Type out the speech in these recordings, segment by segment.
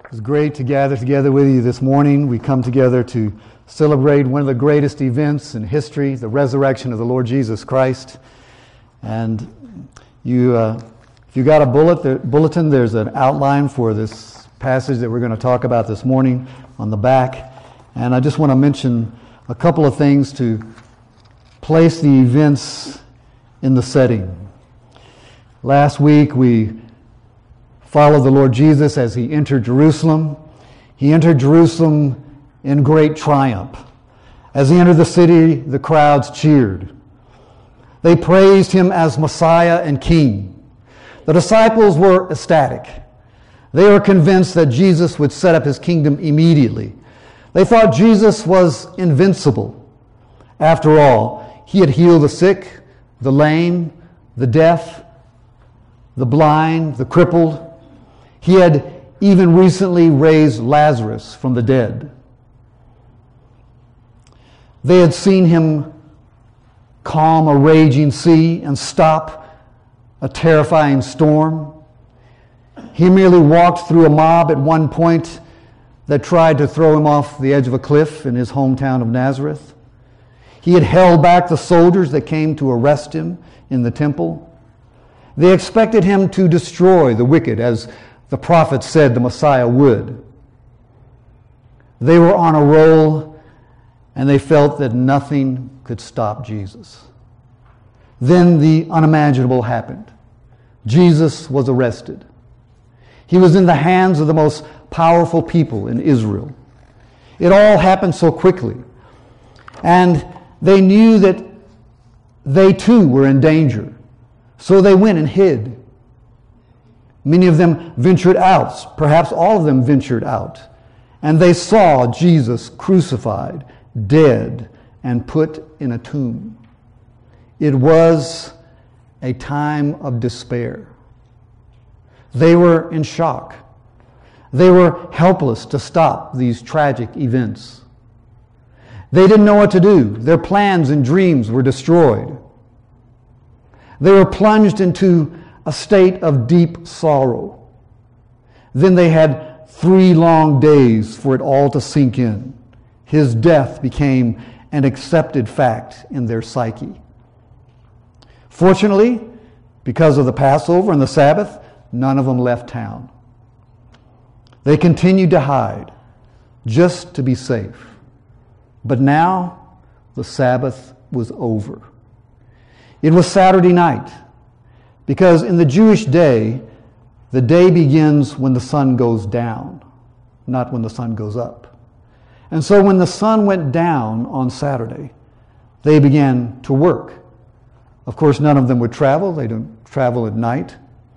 It's great to gather together with you this morning. We come together to celebrate one of the greatest events in history, the resurrection of the Lord Jesus Christ. And if you got a bulletin, there's an outline for this passage that we're going to talk about this morning on the back. And I just want to mention a couple of things to place the events in the setting. Last week we followed the Lord Jesus as he entered Jerusalem. He entered Jerusalem in great triumph. As he entered the city, the crowds cheered. They praised him as Messiah and King. The disciples were ecstatic. They were convinced that Jesus would set up his kingdom immediately. They thought Jesus was invincible. After all, he had healed the sick, the lame, the deaf, the blind, the crippled. He had even recently raised Lazarus from the dead. They had seen him calm a raging sea and stop a terrifying storm. He merely walked through a mob at one point that tried to throw him off the edge of a cliff in his hometown of Nazareth. He had held back the soldiers that came to arrest him in the temple. They expected him to destroy the wicked, as the prophet said the Messiah would. They were on a roll, and they felt that nothing could stop Jesus. Then the unimaginable happened. Jesus was arrested. He was in the hands of the most powerful people in Israel. It all happened so quickly. And they knew that they too were in danger. So they went and hid. Many of them ventured out, perhaps all of them ventured out, and they saw Jesus crucified, dead, and put in a tomb. It was a time of despair. They were in shock. They were helpless to stop these tragic events. They didn't know what to do. Their plans and dreams were destroyed. They were plunged into a state of deep sorrow. Then they had 3 long days for it all to sink in. His death became an accepted fact in their psyche. Fortunately, because of the Passover and the Sabbath, none of them left town. They continued to hide, just to be safe. But now, the Sabbath was over. It was Saturday night, because in the Jewish day, the day begins when the sun goes down, not when the sun goes up. And so when the sun went down on Saturday, they began to work. Of course, none of them would travel. They don't travel at night.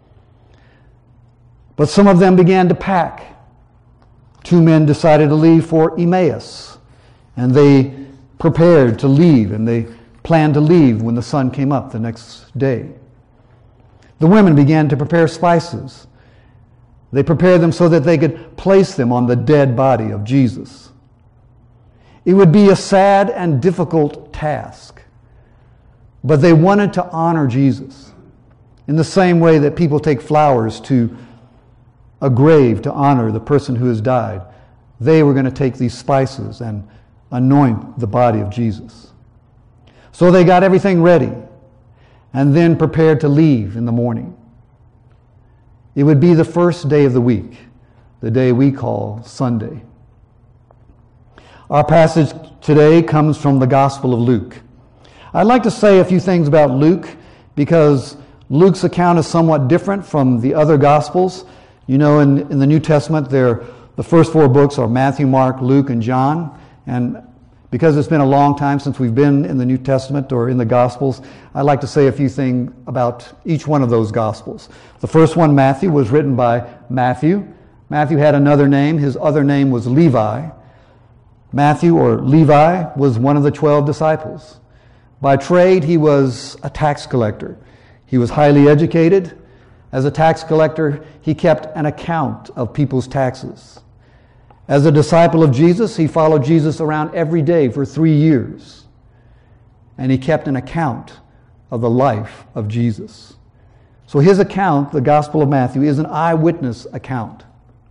But some of them began to pack. 2 men decided to leave for Emmaus, and they prepared to leave, and they planned to leave when the sun came up the next day. The women began to prepare spices. They prepared them so that they could place them on the dead body of Jesus. It would be a sad and difficult task, but they wanted to honor Jesus in the same way that people take flowers to a grave to honor the person who has died. They were going to take these spices and anoint the body of Jesus. So they got everything ready and then prepared to leave in the morning. It would be the first day of the week, the day we call Sunday. Our passage today comes from the Gospel of Luke. I'd like to say a few things about Luke because Luke's account is somewhat different from the other Gospels. You know, in the New Testament, the first 4 books are Matthew, Mark, Luke, and John. And because it's been a long time since we've been in the New Testament or in the Gospels, I'd like to say a few things about each one of those Gospels. The first one, Matthew, was written by Matthew. Matthew had another name. His other name was Levi. Matthew, or Levi, was one of the 12 disciples. By trade, he was a tax collector. He was highly educated. As a tax collector, he kept an account of people's taxes. As a disciple of Jesus, he followed Jesus around every day for 3 years. And he kept an account of the life of Jesus. So his account, the Gospel of Matthew, is an eyewitness account.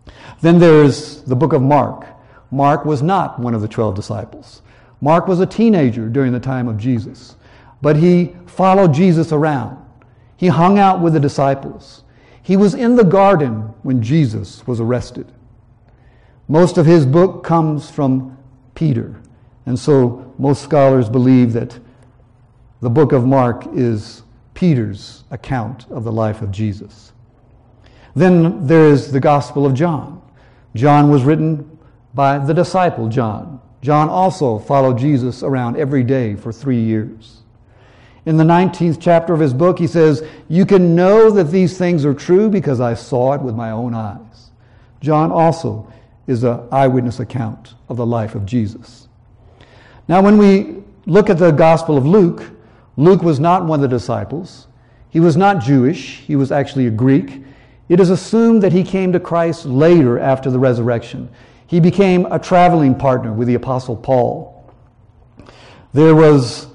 Then there's the book of Mark. Mark was not one of the 12 disciples. Mark was a teenager during the time of Jesus, but he followed Jesus around. He hung out with the disciples. He was in the garden when Jesus was arrested. Most of his book comes from Peter, and so most scholars believe that the book of Mark is Peter's account of the life of Jesus. Then there is the Gospel of John. John was written by the disciple John. John also followed Jesus around every day for 3 years. In the 19th chapter of his book, he says, "You can know that these things are true because I saw it with my own eyes." John also is an eyewitness account of the life of Jesus. Now, when we look at the Gospel of Luke, Luke was not one of the disciples. He was not Jewish. He was actually a Greek. It is assumed that he came to Christ later after the resurrection. He became a traveling partner with the Apostle Paul. There was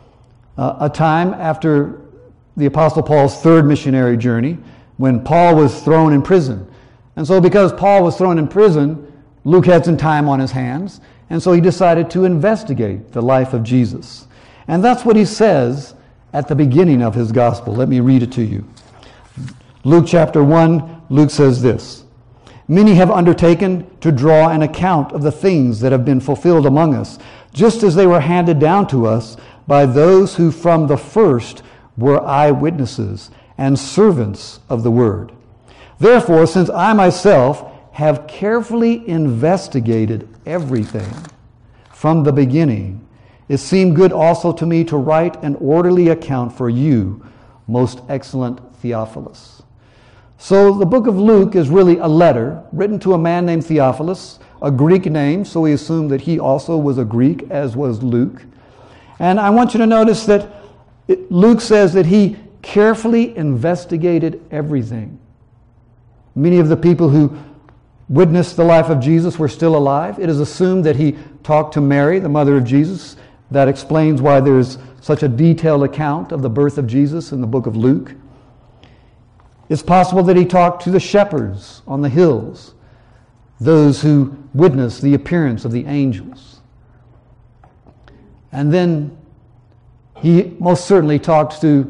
a time after the Apostle Paul's third missionary journey when Paul was thrown in prison. And so because Paul was thrown in prison, Luke had some time on his hands, and so he decided to investigate the life of Jesus. And that's what he says at the beginning of his gospel. Let me read it to you. Luke chapter 1, Luke says this, "Many have undertaken to draw an account of the things that have been fulfilled among us, just as they were handed down to us by those who from the first were eyewitnesses and servants of the word. Therefore, since I myself have carefully investigated everything from the beginning, it seemed good also to me to write an orderly account for you, most excellent Theophilus." So the book of Luke is really a letter written to a man named Theophilus, a Greek name, so we assume that he also was a Greek, as was Luke. And I want you to notice that Luke says that he carefully investigated everything. Many of the people who witnessed the life of Jesus were still alive. It is assumed that he talked to Mary, the mother of Jesus. That explains why there's such a detailed account of the birth of Jesus in the book of Luke. It's possible that he talked to the shepherds on the hills, those who witnessed the appearance of the angels. And then he most certainly talked to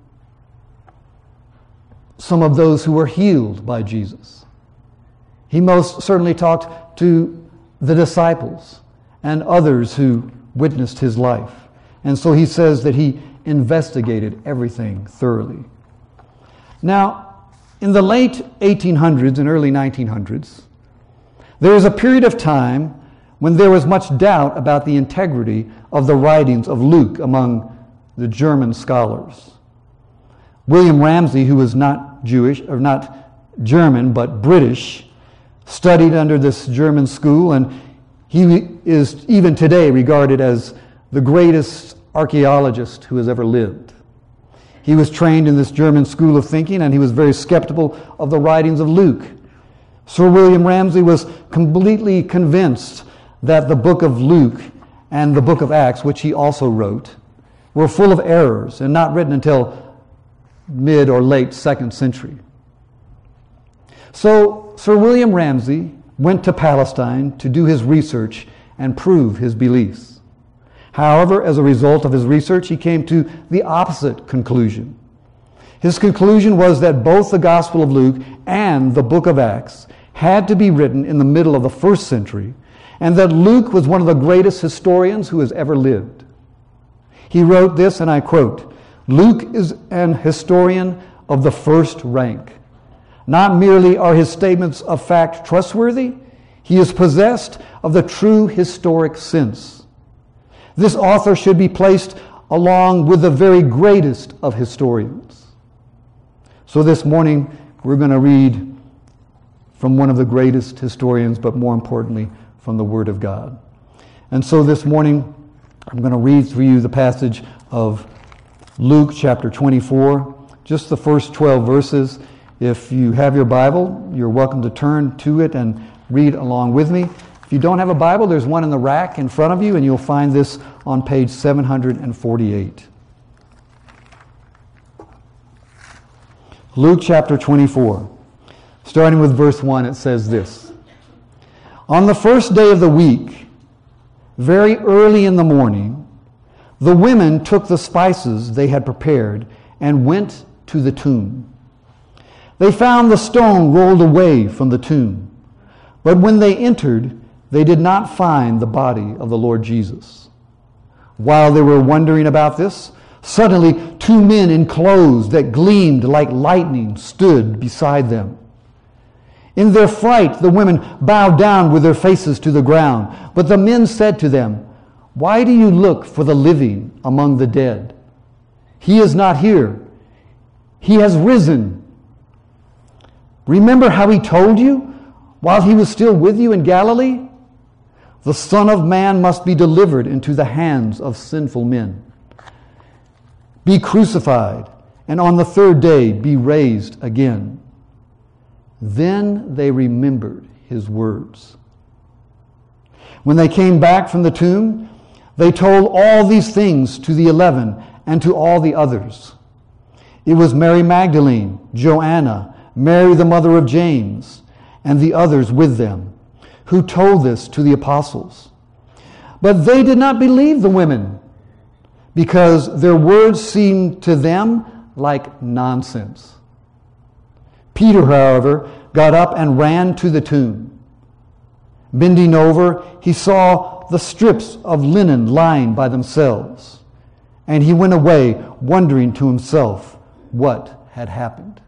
some of those who were healed by Jesus. He most certainly talked to the disciples and others who witnessed his life. And so he says that he investigated everything thoroughly. Now, in the late 1800s and early 1900s, there was a period of time when there was much doubt about the integrity of the writings of Luke among the German scholars. William Ramsey, who was not Jewish, or not German, but British, studied under this German school, and he is even today regarded as the greatest archaeologist who has ever lived. He was trained in this German school of thinking, and he was very skeptical of the writings of Luke. Sir William Ramsey was completely convinced that the book of Luke and the book of Acts, which he also wrote, were full of errors and not written until mid or late 2nd century. So Sir William Ramsey went to Palestine to do his research and prove his beliefs. However, as a result of his research, he came to the opposite conclusion. His conclusion was that both the Gospel of Luke and the book of Acts had to be written in the middle of the 1st century, and that Luke was one of the greatest historians who has ever lived. He wrote this, and I quote, "Luke is an historian of the first rank. Not merely are his statements of fact trustworthy, he is possessed of the true historic sense. This author should be placed along with the very greatest of historians." So this morning, we're going to read from one of the greatest historians, but more importantly, from the Word of God. And so this morning, I'm going to read for you the passage of Luke chapter 24, just the first 12 verses. If you have your Bible, you're welcome to turn to it and read along with me. If you don't have a Bible, there's one in the rack in front of you, and you'll find this on page 748. Luke chapter 24, Starting with verse 1, it says this. On the first day of the week, very early in the morning, the women took the spices they had prepared and went to the tomb. They found the stone rolled away from the tomb. But when they entered, they did not find the body of the Lord Jesus. While they were wondering about this, suddenly 2 men in clothes that gleamed like lightning stood beside them. In their fright, the women bowed down with their faces to the ground. But the men said to them, "Why do you look for the living among the dead? He is not here. He has risen. Remember how he told you while he was still with you in Galilee? The Son of Man must be delivered into the hands of sinful men, be crucified, and on the 3rd day be raised again." Then they remembered his words. When they came back from the tomb, they told all these things to the 11 and to all the others. It was Mary Magdalene, Joanna, Mary the mother of James, and the others with them, who told this to the apostles. But they did not believe the women, because their words seemed to them like nonsense. Peter, however, got up and ran to the tomb. Bending over, he saw the strips of linen lying by themselves, and he went away wondering to himself what had happened.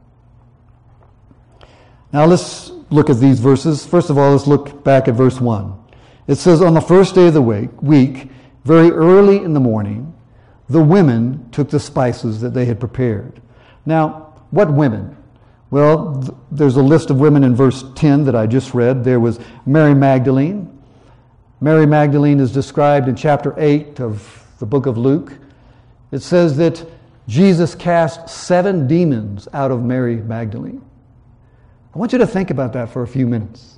Now let's look at these verses. First of all, let's look back at verse 1. It says, on the first day of the week, very early in the morning, the women took the spices that they had prepared. Now, what women? Well, there's a list of women in verse 10 that I just read. There was Mary Magdalene. Mary Magdalene is described in chapter 8 of the book of Luke. It says that Jesus cast 7 demons out of Mary Magdalene. I want you to think about that for a few minutes.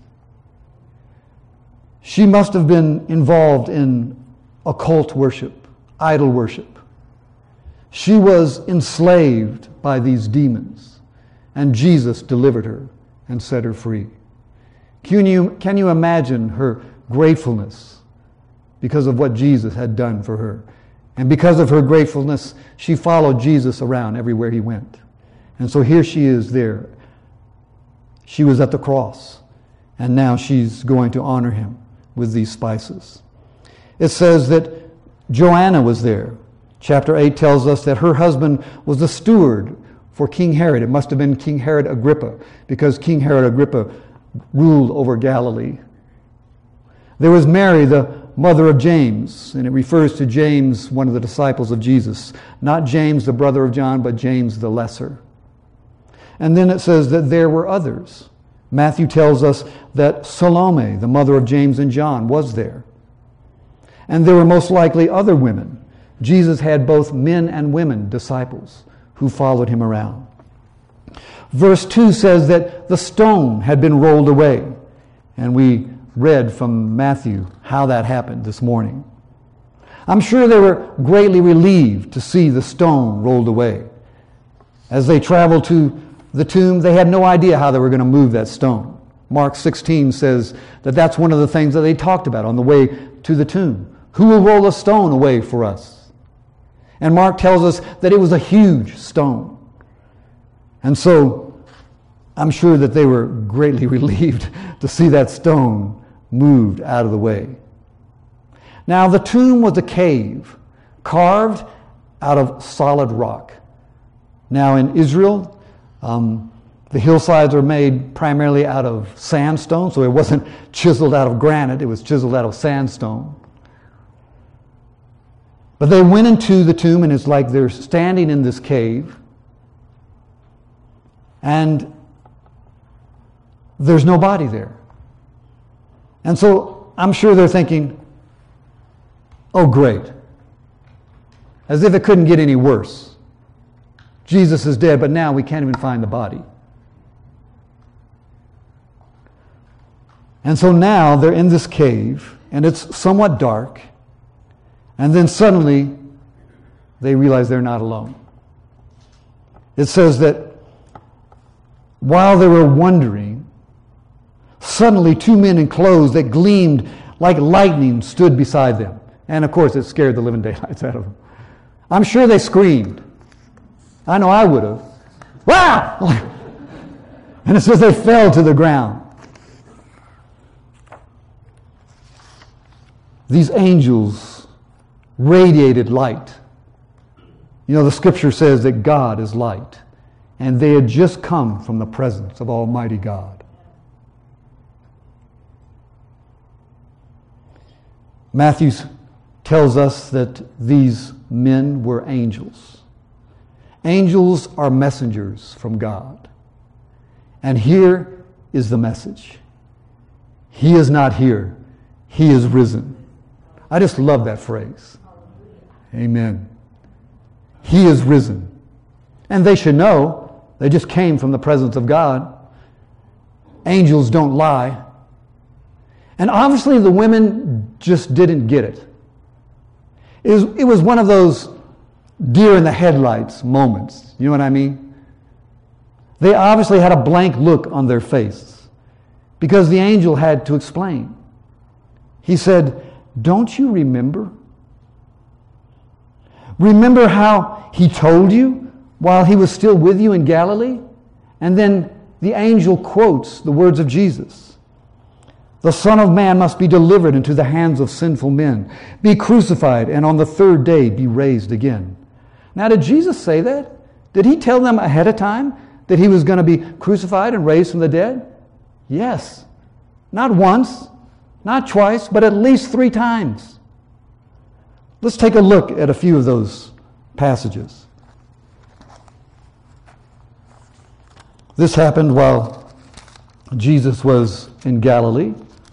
She must have been involved in occult worship, idol worship. She was enslaved by these demons. And Jesus delivered her and set her free. Can you imagine her gratefulness because of what Jesus had done for her? And because of her gratefulness, she followed Jesus around everywhere he went. And so here she is there. She was at the cross, and now she's going to honor him with these spices. It says that Joanna was there. Chapter 8 tells us that her husband was the steward for King Herod. It must have been King Herod Agrippa, because King Herod Agrippa ruled over Galilee. There was Mary, the mother of James, and it refers to James, one of the disciples of Jesus. Not James, the brother of John, but James the lesser. And then it says that there were others. Matthew tells us that Salome, the mother of James and John, was there. And there were most likely other women. Jesus had both men and women disciples who followed him around. Verse 2 says that the stone had been rolled away. And we read from Matthew how that happened this morning. I'm sure they were greatly relieved to see the stone rolled away. As they traveled to the tomb, they had no idea how they were going to move that stone. Mark 16 says that that's one of the things that they talked about on the way to the tomb. Who will roll a stone away for us? And Mark tells us that it was a huge stone. And so I'm sure that they were greatly relieved to see that stone moved out of the way. Now the tomb was a cave carved out of solid rock. Now in Israel, the hillsides are made primarily out of sandstone, so it wasn't chiseled out of granite, it was chiseled out of sandstone. But they went into the tomb, and it's like they're standing in this cave, and there's no body there. And so I'm sure they're thinking, oh great, as if it couldn't get any worse. Jesus is dead, but now we can't even find the body. And so now they're in this cave, and it's somewhat dark. And then suddenly, they realize they're not alone. It says that while they were wondering, Suddenly, two men in clothes that gleamed like lightning stood beside them. And of course, it scared the living daylights out of them. I'm sure they screamed. I know I would have. Wow! And it says they fell to the ground. These angels radiated light. You know, the scripture says that God is light. And they had just come from the presence of Almighty God. Matthew tells us that these men were angels. Angels are messengers from God. And here is the message. He is not here. He is risen. I just love that phrase. Amen. He is risen. And they should know. They just came from the presence of God. Angels don't lie. And obviously the women just didn't get it. It was one of those deer in the headlights moments. You know what I mean? They obviously had a blank look on their face because the angel had to explain. He said, "Don't you remember? Remember how he told you while he was still with you in Galilee?" And then the angel quotes the words of Jesus. "The Son of Man must be delivered into the hands of sinful men, be crucified, and on the third day be raised again." Now, did Jesus say that? Did he tell them ahead of time that he was going to be crucified and raised from the dead? Yes. Not once, not twice, but at least 3 times. Let's take a look at a few of those passages. This happened while Jesus was in Galilee.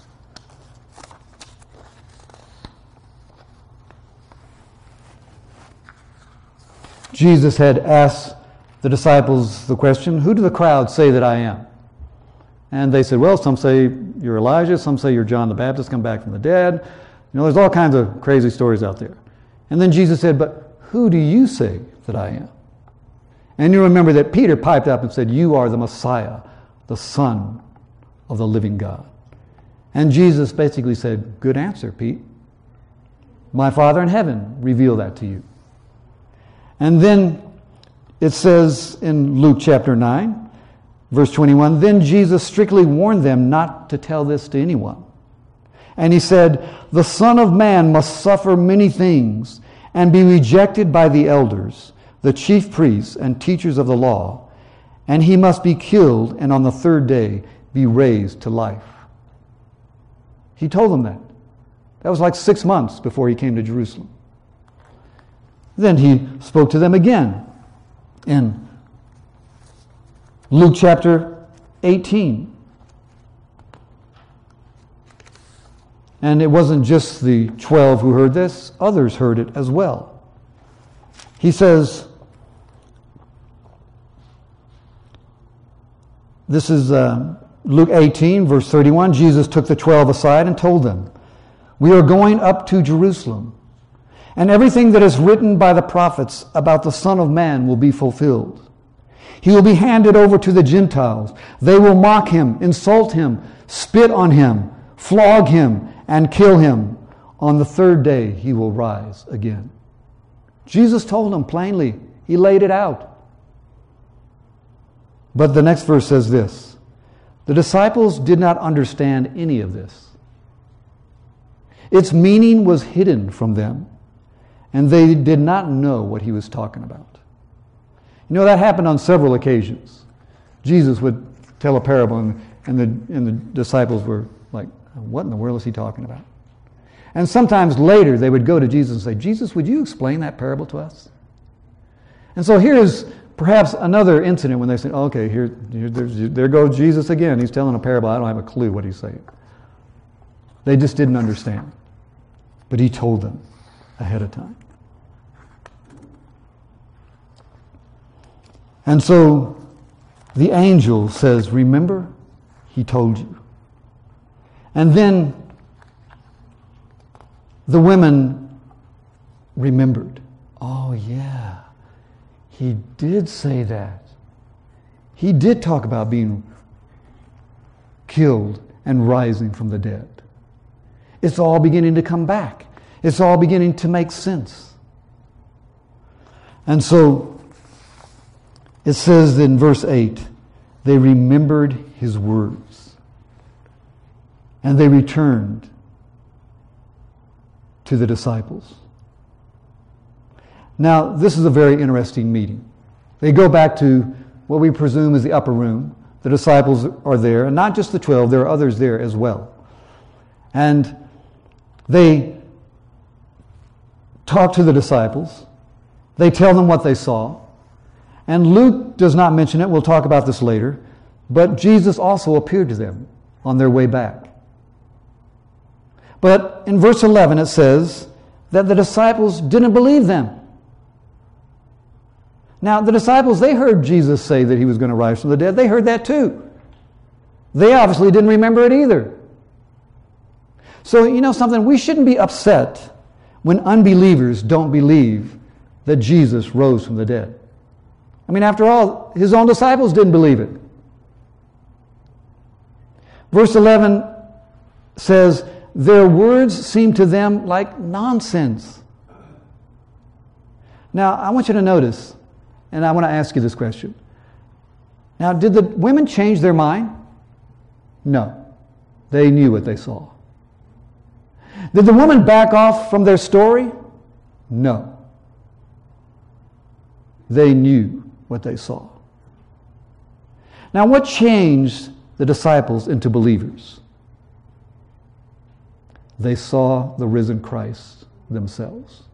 Jesus had asked the disciples the question, "Who do the crowd say that I am?" And they said, "Well, some say you're Elijah, some say you're John the Baptist come back from the dead." You know, there's all kinds of crazy stories out there. And then Jesus said, "But who do you say that I am?" And you remember that Peter piped up and said, "You are the Messiah, the Son of the living God." And Jesus basically said, "Good answer, Pete. My Father in heaven revealed that to you." And then it says in Luke chapter 9, verse 21, "Then Jesus strictly warned them not to tell this to anyone. And he said, 'The Son of Man must suffer many things and be rejected by the elders, the chief priests and teachers of the law, and he must be killed and on the third day be raised to life.'" He told them that. That was like 6 months before he came to Jerusalem. Then he spoke to them again in Luke chapter 18. And it wasn't just the 12 who heard this, others heard it as well. He says, this is Luke 18, verse 31, Jesus took the 12 aside and told them, "We are going up to Jerusalem, and everything that is written by the prophets about the Son of Man will be fulfilled. He will be handed over to the Gentiles. They will mock him, insult him, spit on him, flog him, and kill him. On the third day he will rise again." Jesus told them plainly. He laid it out. But the next verse says this, "The disciples did not understand any of this. Its meaning was hidden from them, and they did not know what he was talking about." You know, that happened on several occasions. Jesus would tell a parable, and the disciples were like, "What in the world is he talking about?" And sometimes later they would go to Jesus and say, "Jesus, would you explain that parable to us?" And so here's perhaps another incident when they say, "Okay, there goes Jesus again. He's telling a parable. I don't have a clue what he's saying." They just didn't understand. But he told them ahead of time. And so the angel says, "Remember, he told you." And then the women remembered. Oh yeah, he did say that. He did talk about being killed and rising from the dead. It's all beginning to come back. It's all beginning to make sense. And so it says in verse 8, they remembered his words and they returned to the disciples. Now, this is a very interesting meeting. They go back to what we presume is the upper room. The disciples are there, and not just the 12, there are others there as well. And they talk to the disciples. They tell them what they saw. And Luke does not mention it. We'll talk about this later. But Jesus also appeared to them on their way back. But in verse 11 it says that the disciples didn't believe them. Now, the disciples, they heard Jesus say that he was going to rise from the dead. They heard that too. They obviously didn't remember it either. So, you know something? We shouldn't be upset when unbelievers don't believe that Jesus rose from the dead. I mean, after all, his own disciples didn't believe it. Verse 11 says, their words seemed to them like nonsense. Now, I want you to notice, and I want to ask you this question. Now, did the women change their mind? No. They knew what they saw. Did the woman back off from their story? No. They knew what they saw. Now, what changed the disciples into believers? They saw the risen Christ themselves.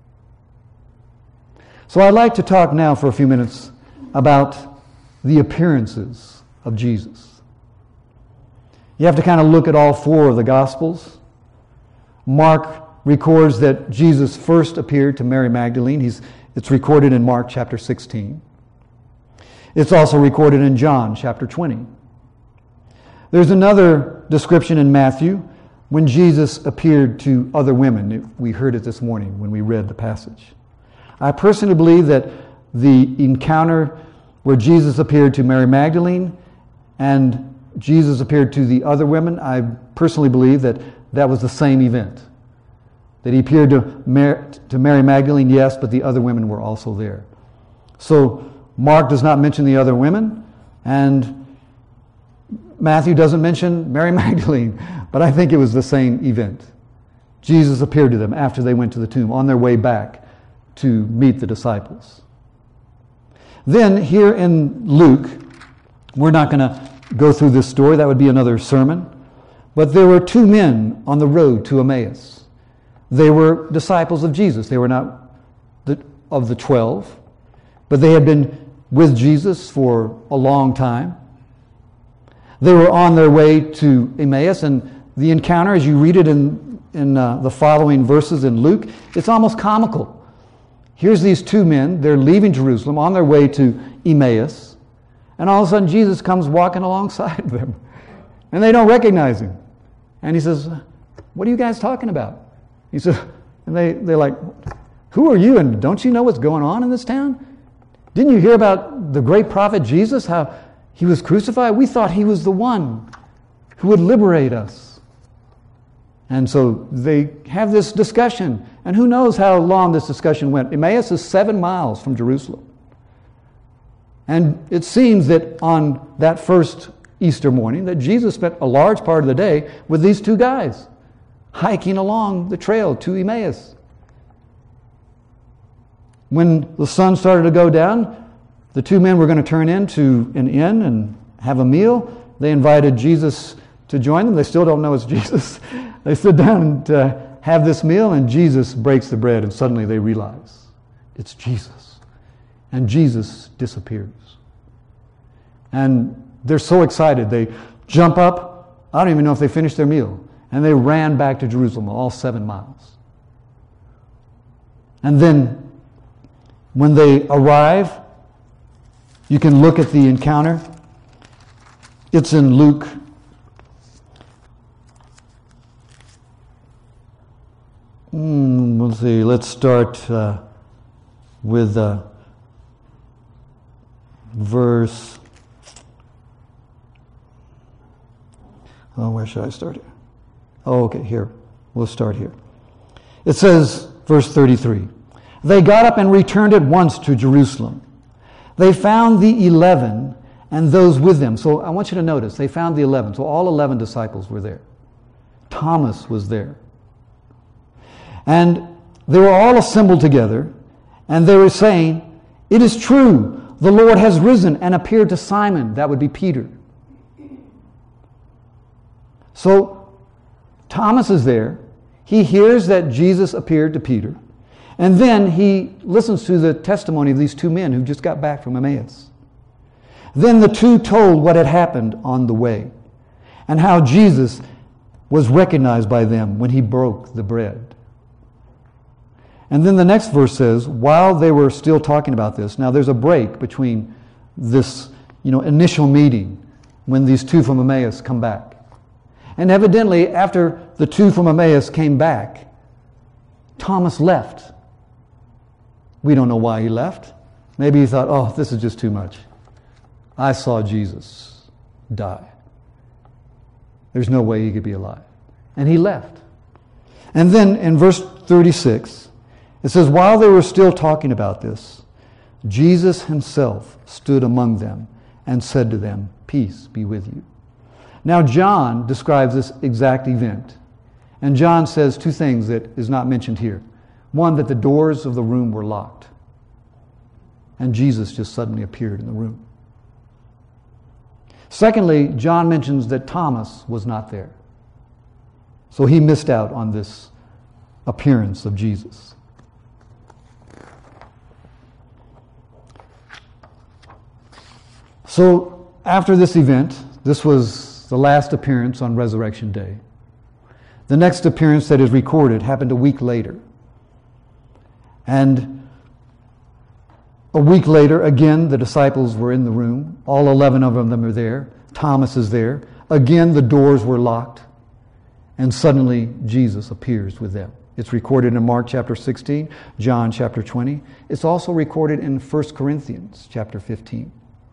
So I'd like to talk now for a few minutes about the appearances of Jesus. You have to kind of look at all four of the Gospels. Mark records that Jesus first appeared to Mary Magdalene. It's recorded in Mark chapter 16. It's also recorded in John chapter 20. There's another description in Matthew when Jesus appeared to other women. We heard it this morning when we read the passage. I personally believe that the encounter where Jesus appeared to Mary Magdalene and Jesus appeared to the other women, I personally believe that that was the same event. That he appeared to Mary Magdalene, yes, but the other women were also there. So Mark does not mention the other women, and Matthew doesn't mention Mary Magdalene, but I think it was the same event. Jesus appeared to them after they went to the tomb on their way back to meet the disciples. Then here in Luke, we're not going to go through this story, that would be another sermon, but there were two men on the road to Emmaus. They were disciples of Jesus. They were not of the 12, but they had been with Jesus for a long time. They were on their way to Emmaus, and the encounter, as you read it in the following verses in Luke, it's almost comical. Here's these two men, they're leaving Jerusalem on their way to Emmaus, and all of a sudden Jesus comes walking alongside of them, and they don't recognize him. And he says, what are you guys talking about? He said, and they're like, who are you, and don't you know what's going on in this town? Didn't you hear about the great prophet Jesus, how he was crucified? We thought he was the one who would liberate us. And so they have this discussion, and who knows how long this discussion went. Emmaus is 7 miles from Jerusalem. And it seems that on that first Easter morning that Jesus spent a large part of the day with these two guys, hiking along the trail to Emmaus. When the sun started to go down, the two men were going to turn into an inn and have a meal. They invited Jesus to join them. They still don't know it's Jesus. They sit down and have this meal, and Jesus breaks the bread, and suddenly they realize it's Jesus. And Jesus disappears. And they're so excited. They jump up. I don't even know if they finished their meal. And they ran back to Jerusalem, all 7 miles. And then when they arrive, you can look at the encounter. It's in Luke. Let's see. Let's start with verse. Oh, where should I start here? Oh, okay, here. We'll start here. It says, verse 33, they got up and returned at once to Jerusalem. They found the 11 and those with them. So I want you to notice, they found the 11. So all 11 disciples were there. Thomas was there. And they were all assembled together, and they were saying, it is true, the Lord has risen and appeared to Simon. That would be Peter. So Thomas is there. He hears that Jesus appeared to Peter. And then he listens to the testimony of these two men who just got back from Emmaus. Then the two told what had happened on the way and how Jesus was recognized by them when he broke the bread. And then the next verse says, while they were still talking about this, now there's a break between this, initial meeting when these two from Emmaus come back. And evidently, after the two from Emmaus came back, Thomas left. We don't know why he left. Maybe he thought, oh, this is just too much. I saw Jesus die. There's no way he could be alive. And he left. And then in verse 36, it says, while they were still talking about this, Jesus himself stood among them and said to them, peace be with you. Now John describes this exact event. And John says two things that is not mentioned here. One, that the doors of the room were locked. And Jesus just suddenly appeared in the room. Secondly, John mentions that Thomas was not there. So he missed out on this appearance of Jesus. So after this event, this was the last appearance on Resurrection Day. The next appearance that is recorded happened a week later. And a week later, again, the disciples were in the room. All 11 of them are there. Thomas is there. Again, the doors were locked. And suddenly, Jesus appears with them. It's recorded in Mark chapter 16, John chapter 20. It's also recorded in 1 Corinthians chapter 15.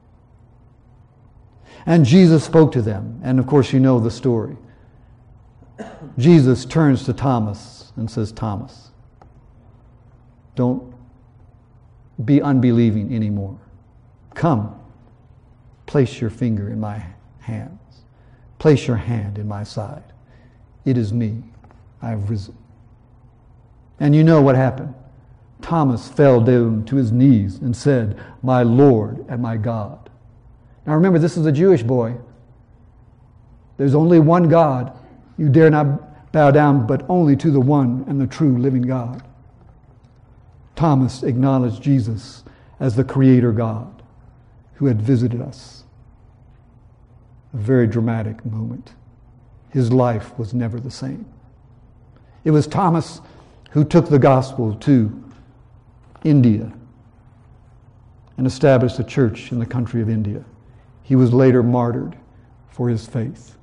And Jesus spoke to them. And of course, you know the story. Jesus turns to Thomas and says, Thomas, don't be unbelieving anymore. Come, place your finger in my hands. Place your hand in my side. It is me. I have risen. And you know what happened. Thomas fell down to his knees and said, my Lord and my God. Now remember, this is a Jewish boy. There's only one God. You dare not bow down, but only to the one and the true living God. Thomas acknowledged Jesus as the Creator God who had visited us. A very dramatic moment. His life was never the same. It was Thomas who took the gospel to India and established a church in the country of India. He was later martyred for his faith.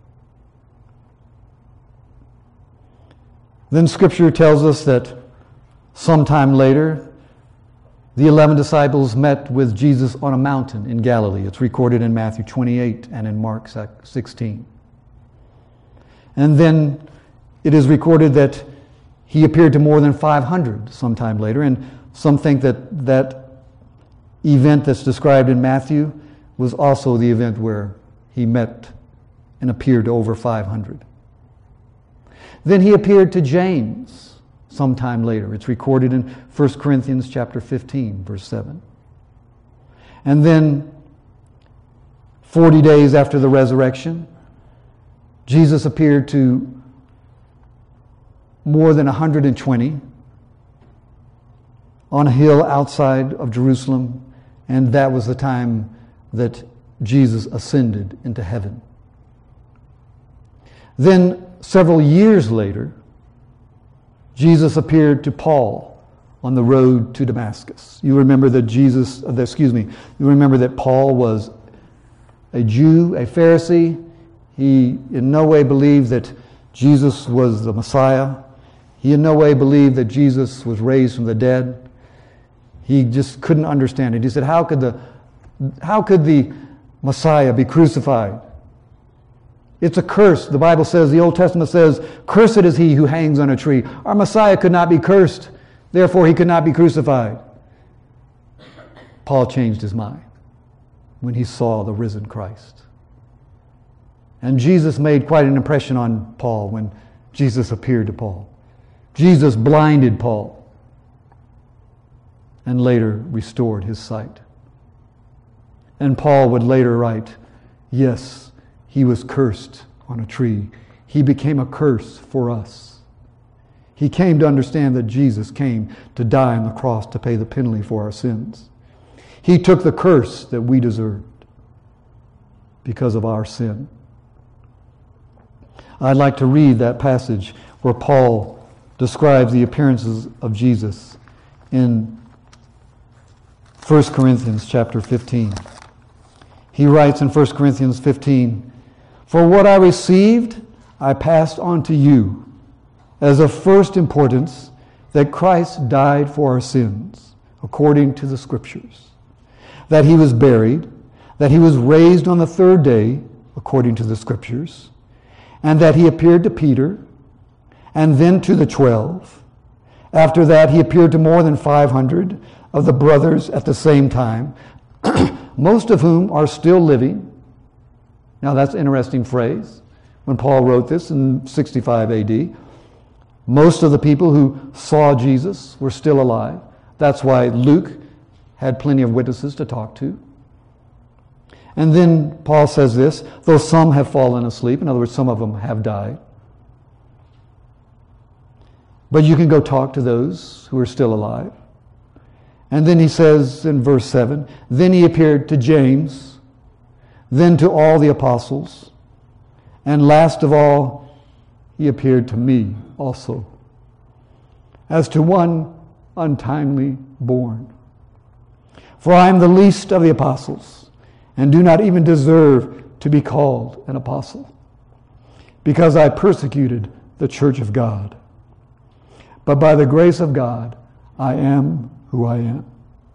Then Scripture tells us that sometime later, the 11 disciples met with Jesus on a mountain in Galilee. It's recorded in Matthew 28 and in Mark 16. And then it is recorded that he appeared to more than 500 sometime later. And some think that that event that's described in Matthew was also the event where he met and appeared to over 500. Then he appeared to James sometime later. It's recorded in 1 Corinthians chapter 15, verse 7. And then 40 days after the resurrection, Jesus appeared to more than 120 on a hill outside of Jerusalem, and that was the time that Jesus ascended into heaven. Then, several years later, Jesus appeared to Paul on the road to Damascus. You remember that Paul was a Jew, a Pharisee. He in no way believed that Jesus was the Messiah. He in no way believed that Jesus was raised from the dead. He just couldn't understand it. He said, how could the Messiah be crucified? It's a curse. The Bible says, the Old Testament says, cursed is he who hangs on a tree. Our Messiah could not be cursed. Therefore, he could not be crucified. Paul changed his mind when he saw the risen Christ. And Jesus made quite an impression on Paul when Jesus appeared to Paul. Jesus blinded Paul and later restored his sight. And Paul would later write, yes, he was cursed on a tree. He became a curse for us. He came to understand that Jesus came to die on the cross to pay the penalty for our sins. He took the curse that we deserved because of our sin. I'd like to read that passage where Paul describes the appearances of Jesus in 1 Corinthians chapter 15. He writes in 1 Corinthians 15, "For what I received, I passed on to you as of first importance, that Christ died for our sins, according to the Scriptures, that he was buried, that he was raised on the third day, according to the Scriptures, and that he appeared to Peter, and then to the 12. After that, he appeared to more than 500 of the brothers at the same time, most of whom are still living." Now that's an interesting phrase. When Paul wrote this in 65 AD, most of the people who saw Jesus were still alive. That's why Luke had plenty of witnesses to talk to. And then Paul says this, though some have fallen asleep, in other words, some of them have died. But you can go talk to those who are still alive. And then he says in verse 7, "Then he appeared to James, then to all the apostles, and last of all, he appeared to me also, as to one untimely born. For I am the least of the apostles, and do not even deserve to be called an apostle, because I persecuted the church of God. But by the grace of God, I am who I am."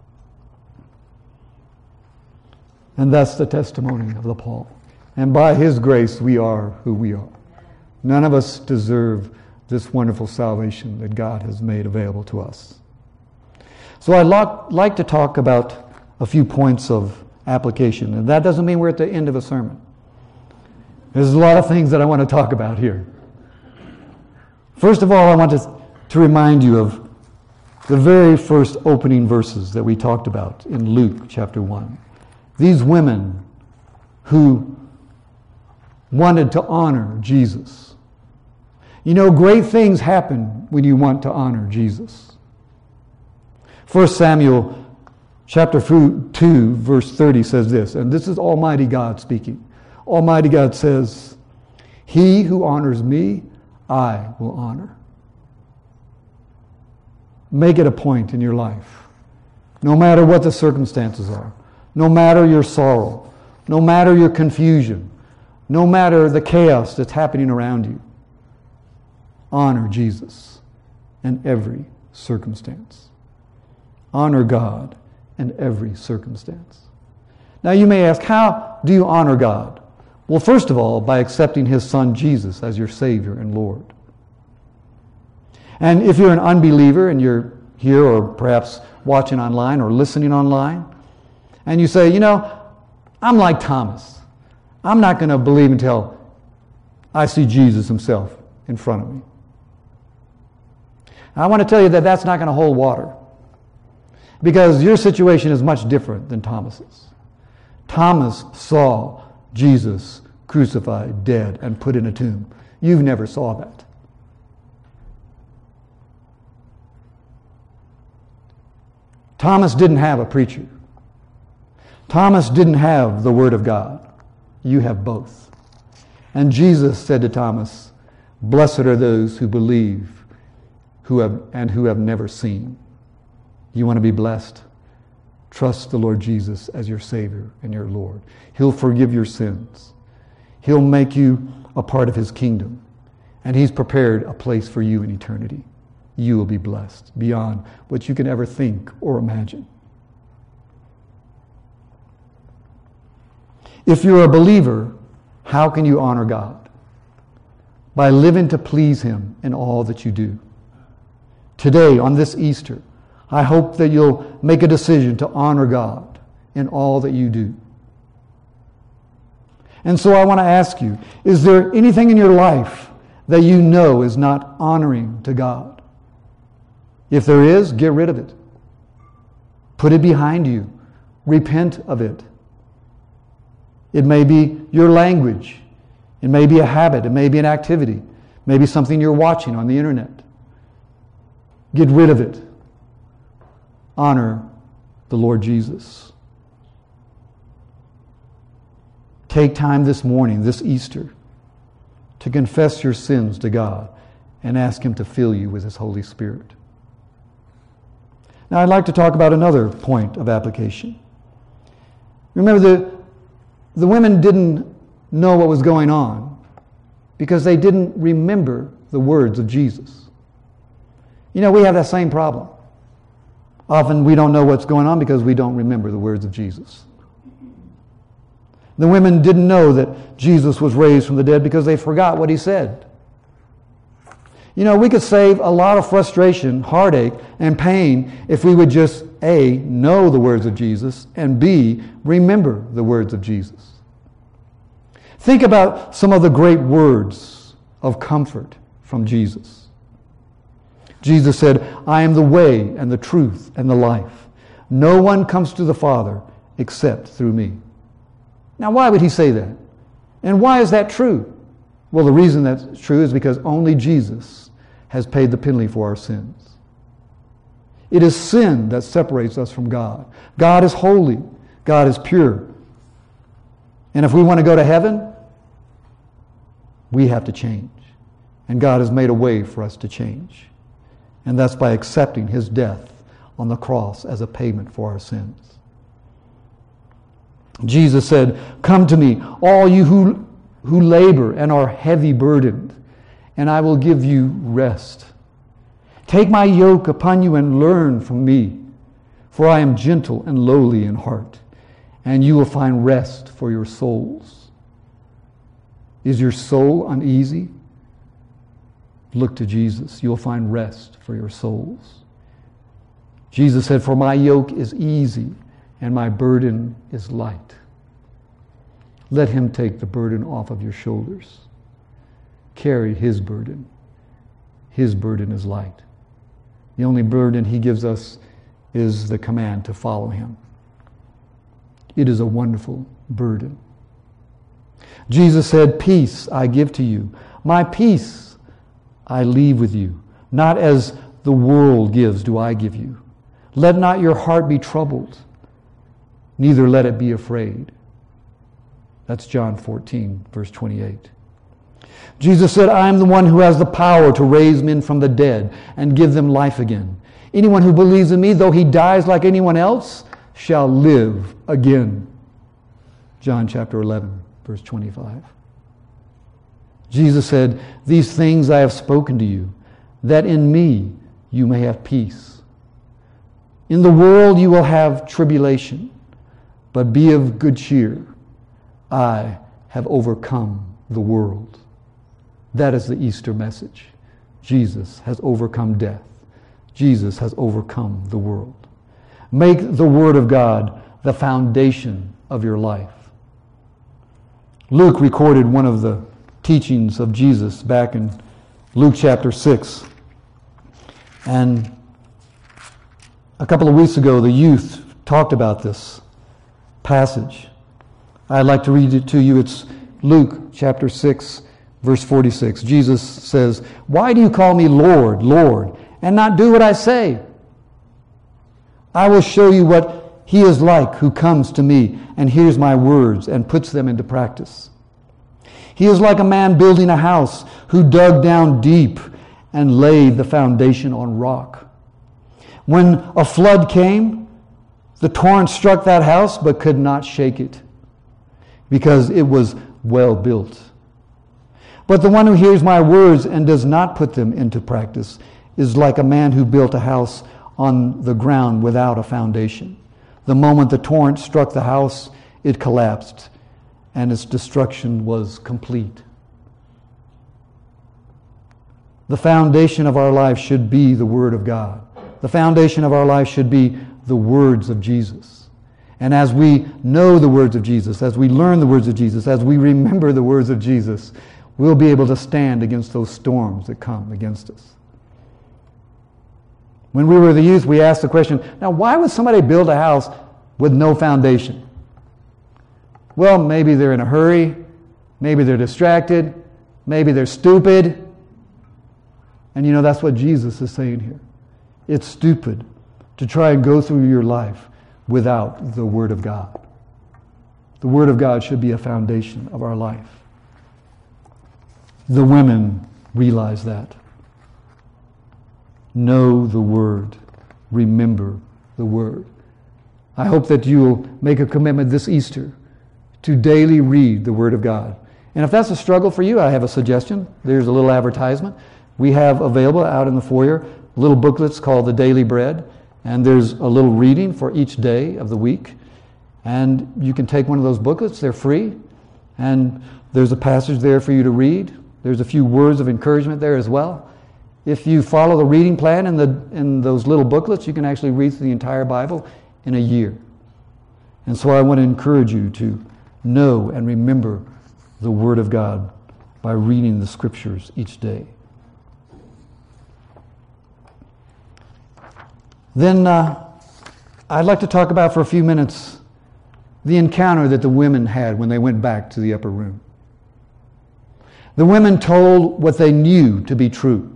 And that's the testimony of the Paul. And by his grace, we are who we are. None of us deserve this wonderful salvation that God has made available to us. So I'd like to talk about a few points of application. And that doesn't mean we're at the end of a sermon. There's a lot of things that I want to talk about here. First of all, I want to remind you of the very first opening verses that we talked about in Luke chapter 1. These women who wanted to honor Jesus. You know, great things happen when you want to honor Jesus. 1 Samuel chapter 2, verse 30 says this, and this is Almighty God speaking. Almighty God says, "He who honors me, I will honor." Make it a point in your life, no matter what the circumstances are, no matter your sorrow, no matter your confusion, no matter the chaos that's happening around you, honor Jesus in every circumstance. Honor God in every circumstance. Now you may ask, how do you honor God? Well, first of all, by accepting his Son Jesus as your Savior and Lord. And if you're an unbeliever and you're here or perhaps watching online or listening online, and you say, you know, I'm like Thomas. I'm not going to believe until I see Jesus himself in front of me. I want to tell you that that's not going to hold water, because your situation is much different than Thomas's. Thomas saw Jesus crucified, dead, and put in a tomb. You never saw that. Thomas didn't have a preacher. Thomas didn't have the Word of God. You have both. And Jesus said to Thomas, "Blessed are those who believe who have never seen." You want to be blessed? Trust the Lord Jesus as your Savior and your Lord. He'll forgive your sins. He'll make you a part of his kingdom. And he's prepared a place for you in eternity. You will be blessed beyond what you can ever think or imagine. If you're a believer, how can you honor God? by living to please Him in all that you do. Today, on this Easter, I hope that you'll make a decision to honor God in all that you do. And so I want to ask you, is there anything in your life that you know is not honoring to God? If there is, get rid of it. Put it behind you. Repent of it. It may be your language. It may be a habit. It may be an activity. Maybe something you're watching on the internet. Get rid of it. Honor the Lord Jesus. Take time this morning, this Easter, to confess your sins to God and ask Him to fill you with His Holy Spirit. Now I'd like to talk about another point of application. Remember, the women didn't know what was going on because they didn't remember the words of Jesus. You know, we have that same problem. Often we don't know what's going on because we don't remember the words of Jesus. The women didn't know that Jesus was raised from the dead because they forgot what He said. You know, we could save a lot of frustration, heartache, and pain if we would just A, know the words of Jesus, and B, remember the words of Jesus. Think about some of the great words of comfort from Jesus. Jesus said, I am the way and the truth and the life. No one comes to the Father except through me. Now, why would He say that? And why is that true? Well, the reason that's true is because only Jesus has paid the penalty for our sins. It is sin that separates us from God. God is holy. God is pure. And if we want to go to heaven, we have to change. And God has made a way for us to change. And that's by accepting His death on the cross as a payment for our sins. Jesus said, come to me, all you who labor and are heavy burdened, and I will give you rest. Take my yoke upon you and learn from me, for I am gentle and lowly in heart, and you will find rest for your souls. Is your soul uneasy? Look to Jesus. You'll find rest for your souls. Jesus said, for my yoke is easy and my burden is light. Let Him take the burden off of your shoulders. Carry His burden. His burden is light. The only burden He gives us is the command to follow Him. It is a wonderful burden. Jesus said, peace I give to you. My peace I leave with you. Not as the world gives do I give you. Let not your heart be troubled, neither let it be afraid. That's John 14, verse 28. Jesus said, I am the one who has the power to raise men from the dead and give them life again. Anyone who believes in me, though he dies like anyone else, shall live again. John chapter 11, verse 25. Jesus said, these things I have spoken to you, that in me you may have peace. In the world you will have tribulation, but be of good cheer. I have overcome the world. That is the Easter message. Jesus has overcome death. Jesus has overcome the world. Make the Word of God the foundation of your life. Luke recorded one of the teachings of Jesus back in Luke chapter 6. And a couple of weeks ago, the youth talked about this passage. I'd like to read it to you. It's Luke chapter 6, verse 46. Jesus says, why do you call me Lord, Lord, and not do what I say? I will show you what he is like who comes to me and hears my words and puts them into practice. He is like a man building a house who dug down deep and laid the foundation on rock. When a flood came, the torrent struck that house but could not shake it because it was well built. But the one who hears my words and does not put them into practice is like a man who built a house on the ground without a foundation. The moment the torrent struck the house, it collapsed, and its destruction was complete. The foundation of our life should be the Word of God. The foundation of our life should be the words of Jesus. And as we know the words of Jesus, as we learn the words of Jesus, as we remember the words of Jesus, we'll be able to stand against those storms that come against us. When we were the youth, we asked the question, now why would somebody build a house with no foundation? Well, maybe they're in a hurry, maybe they're distracted, maybe they're stupid. And you know, that's what Jesus is saying here. It's stupid to try and go through your life without the Word of God. The Word of God should be a foundation of our life. The women realize that. Know the Word. Remember the Word. I hope that you'll make a commitment this Easter to daily read the Word of God. And if that's a struggle for you, I have a suggestion. There's a little advertisement. We have available out in the foyer little booklets called The Daily Bread, and there's a little reading for each day of the week. And you can take one of those booklets. They're free. And there's a passage there for you to read. There's a few words of encouragement there as well. If you follow the reading plan in those little booklets, you can actually read through the entire Bible in a year. And so I want to encourage you to know and remember the Word of God by reading the Scriptures each day. Then I'd like to talk about for a few minutes the encounter that the women had when they went back to the upper room. The women told what they knew to be true.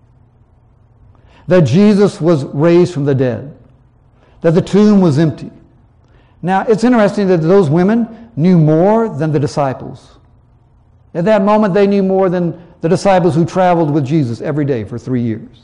That Jesus was raised from the dead. That the tomb was empty. Now, it's interesting that those women knew more than the disciples. At that moment, they knew more than the disciples who traveled with Jesus every day for 3 years.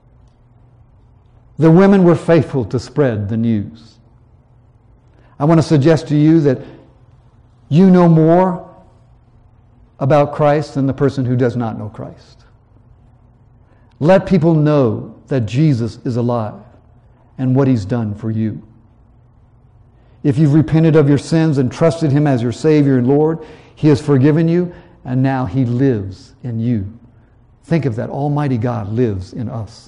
The women were faithful to spread the news. I want to suggest to you that you know more about Christ than the person who does not know Christ. Let people know that Jesus is alive and what He's done for you. If you've repented of your sins and trusted Him as your Savior and Lord, He has forgiven you, and now He lives in you. Think of that. Almighty God lives in us.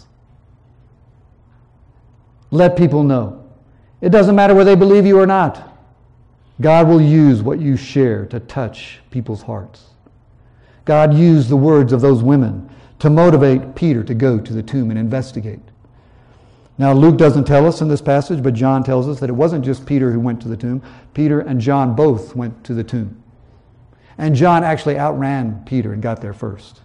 Let people know. It doesn't matter whether they believe you or not. God will use what you share to touch people's hearts. God used the words of those women to motivate Peter to go to the tomb and investigate. Now, Luke doesn't tell us in this passage, but John tells us that it wasn't just Peter who went to the tomb. Peter and John both went to the tomb. And John actually outran Peter and got there first.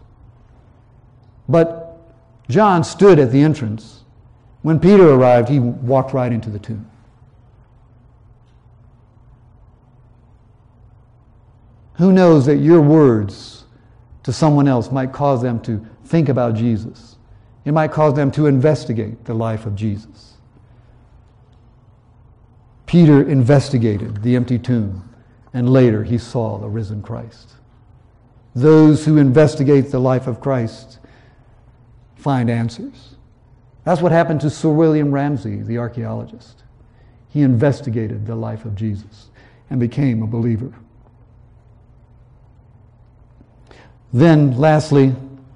But John stood at the entrance. When Peter arrived, he walked right into the tomb. Who knows that your words to someone else might cause them to think about Jesus. It might cause them to investigate the life of Jesus. Peter investigated the empty tomb, and later he saw the risen Christ. Those who investigate the life of Christ find answers. That's what happened to Sir William Ramsay, the archaeologist. He investigated the life of Jesus and became a believer. Then, lastly,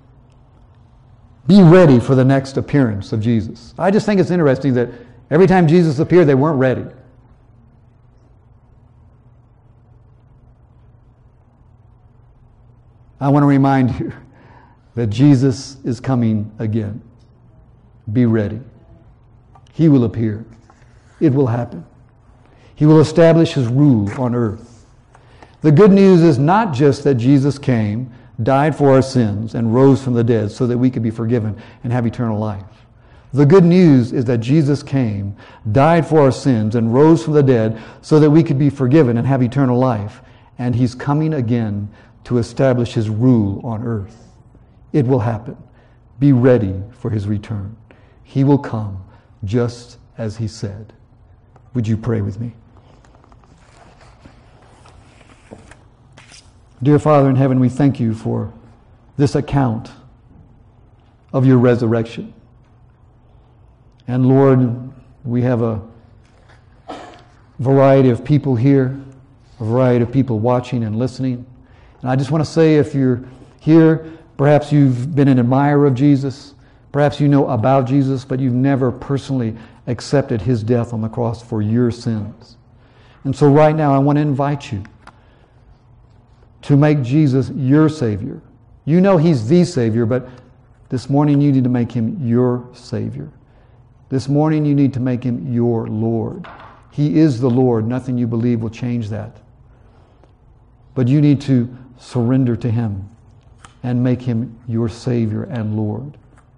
be ready for the next appearance of Jesus. I just think it's interesting that every time Jesus appeared, they weren't ready. I want to remind you that Jesus is coming again. Be ready. He will appear. It will happen. He will establish His rule on earth. The good news is not just that Jesus came, died for our sins, and rose from the dead so that we could be forgiven and have eternal life. The good news is that Jesus came, died for our sins, and rose from the dead so that we could be forgiven and have eternal life. And He's coming again to establish His rule on earth. It will happen. Be ready for His return. He will come just as He said. Would you pray with me? Dear Father in heaven, we thank You for this account of Your resurrection. And Lord, we have a variety of people here, a variety of people watching and listening. And I just want to say, if you're here Perhaps you've been an admirer of Jesus. Perhaps you know about Jesus, but you've never personally accepted his death on the cross for your sins. And so right now I want to invite you to make Jesus your Savior. You know he's the Savior, but this morning you need to make him your Savior. This morning you need to make him your Lord. He is the Lord. Nothing you believe will change that. But you need to surrender to him and make him your Savior and Lord.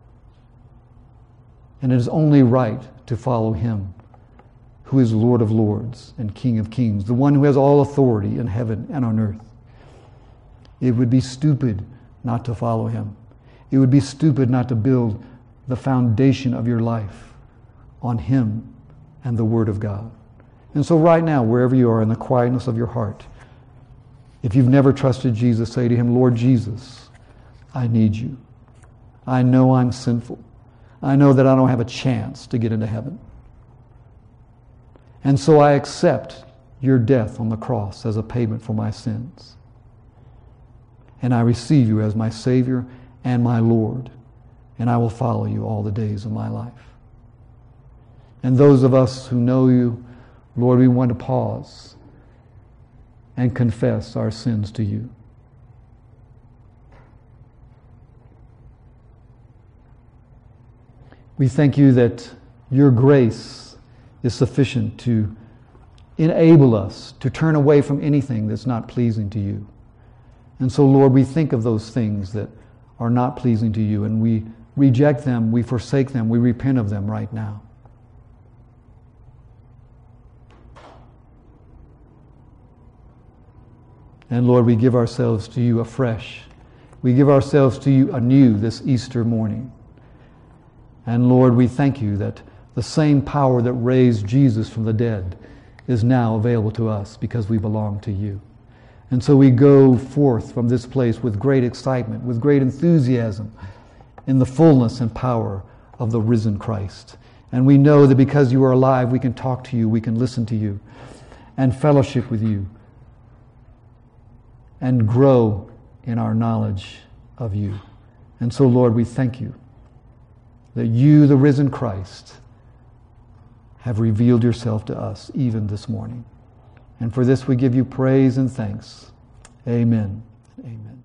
And it is only right to follow him, who is Lord of Lords and King of Kings, the one who has all authority in heaven and on earth. It would be stupid not to follow him. It would be stupid not to build the foundation of your life on him and the Word of God. And so right now, wherever you are, in the quietness of your heart, if you've never trusted Jesus, say to him, Lord Jesus, I need you. I know I'm sinful. I know that I don't have a chance to get into heaven. And so I accept your death on the cross as a payment for my sins. And I receive you as my Savior and my Lord. And I will follow you all the days of my life. And those of us who know you, Lord, we want to pause and confess our sins to you. We thank you that your grace is sufficient to enable us to turn away from anything that's not pleasing to you. And so, Lord, we think of those things that are not pleasing to you, and we reject them, we forsake them, we repent of them right now. And Lord, we give ourselves to you afresh. We give ourselves to you anew this Easter morning. And Lord, we thank you that the same power that raised Jesus from the dead is now available to us because we belong to you. And so we go forth from this place with great excitement, with great enthusiasm, in the fullness and power of the risen Christ. And we know that because you are alive, we can talk to you, we can listen to you, and fellowship with you, and grow in our knowledge of you. And so, Lord, we thank you that you, the risen Christ, have revealed yourself to us even this morning. And for this we give you praise and thanks. Amen. Amen.